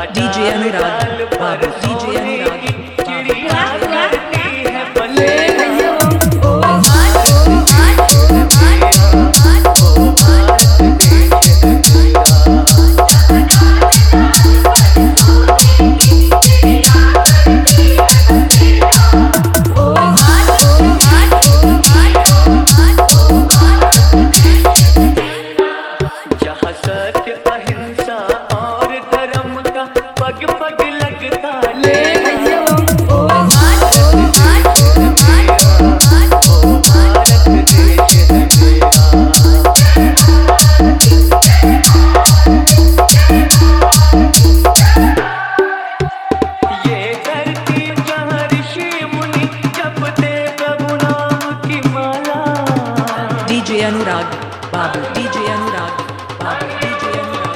DJ Anurag बाबू, DJ Anurag DJ Anurag बाबू, DJ Anurag बाबू, DJ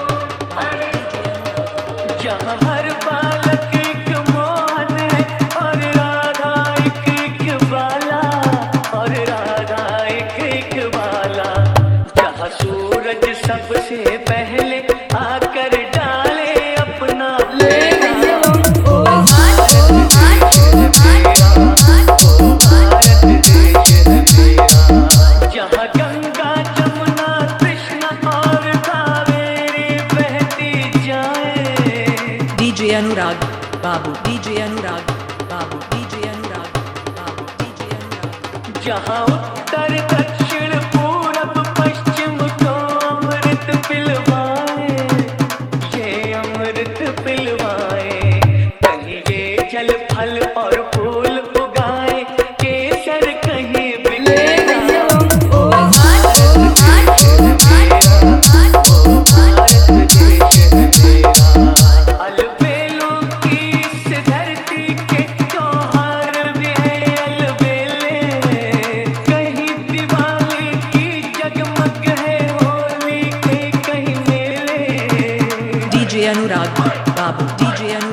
अनुराग जहाँ हर बालक एक मोहन है और राधा एक बाला, और राधा एक बाला। जहाँ सूरज सबसे पहले आकर डाले अपना जहाँ गंगा जमुना कृष्ण और कावेरी बहती जाए। DJ अनुराग बाबू, DJ अनुराग बाबू, DJ अनुराग बाबू, DJ अनुराग जहाँ उत्तर दक्षिण पूरब पश्चिम को अमृत पिलवाए, ये अमृत पिलवाए। कहीं ये जल फल और फूल उगाए, केसर कहीं अलबेलों की इस धरती के त्योहार भी है अलबेले। कहीं दिवाली की जगमग है होली के कहीं मेले। DJ अनुराग बाबू, DJ अनुराग